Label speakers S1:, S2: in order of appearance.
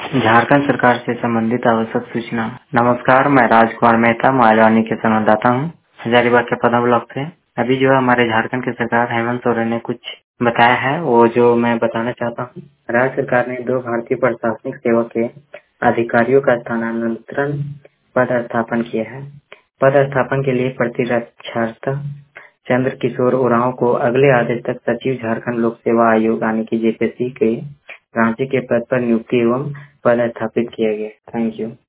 S1: झारखंड सरकार से संबंधित आवश्यक सूचना। नमस्कार, मैं राजकुमार मेहता मालवानी के संवाददाता हूँ हजारीबाग के पदम ब्लॉक से। अभी जो हमारे झारखंड की सरकार हेमंत सोरेन ने कुछ बताया है वो जो मैं बताना चाहता हूँ। राज्य सरकार ने 2 भारतीय प्रशासनिक सेवा के अधिकारियों का स्थानांतरण पदस्थापन किया है। पदस्थापन के लिए प्रतिरक्षार्थ चंद्र किशोर उरांव को अगले आदेश तक सचिव झारखंड लोक सेवा आयोग यानी कि जेपीएससी के रांची के पद पर नियुक्ति एवं पदस्थापित किया गया। Thank you.